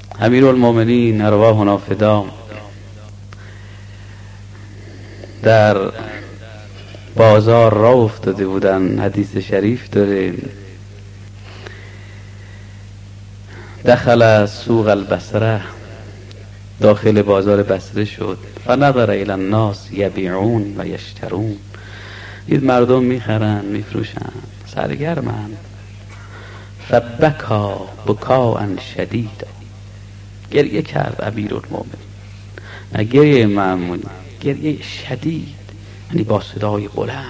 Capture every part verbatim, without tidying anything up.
امیرالمومنین ارواحنا فدا در بازار راه افتاده بودن. حدیث شریف داره دخل سوق البصره، داخل بازار بصره شد. فنظر الی الناس یبیعون و یشترون، دید مردم میخرن میفروشن، سرگرمن. فبکا بکاء شدیدا، گریه کرد امیرالمومنین، نه گریه معمولی، گریه شدید، یعنی با صدای بلند.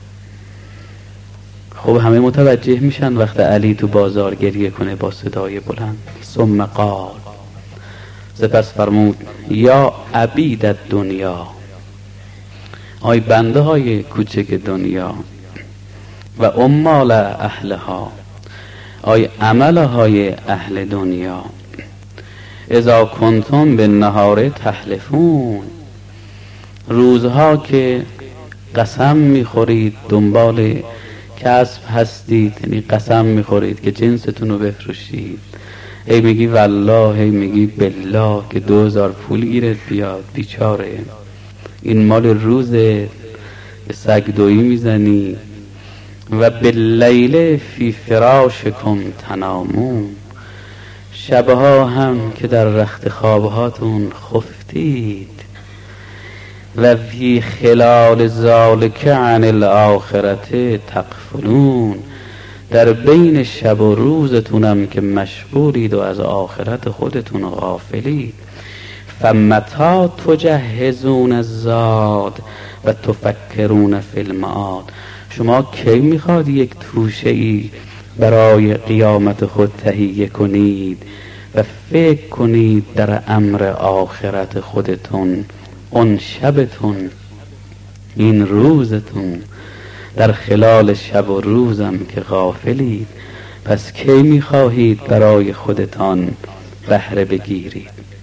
خب همه متوجه میشن وقت علی تو بازار گریه کنه با صدای بلند. ثم قال، سپس فرمود یا عبید الدنیا، آی بنده های کوچک دنیا، و عمال اهلها، آی عمله های اهل دنیا، اذا کنتم به نهار تحلفون، روزها که قسم میخورید دنبال کسب هستید، یعنی قسم میخورید که جنستون رو بفروشید، هی میگی والله، هی میگی بالله که دو هزار پول گیرت بیاد، بیچاره این مال روزه، به سگ دویی میزنی. و باللیل فی فراشکم تنامون، شبها هم که در رخت خوابهاتون خفتید. و فی خلال ذالک عن الاخرة تغفلون، در بین شب و روزتونم که مشغولید و از آخرت خودتون غافلید. فمتی تجهزون الزاد و تفکرون فی المعاد، شما کی میخواد یک توشه ای برای قیامت خود تهیه کنید و فکر کنید در امر آخرت خودتون؟ اون شبتون، این روزتون، در خلال شب و روزم که غافلید، پس کی میخواهید برای خودتان بهره بگیرید؟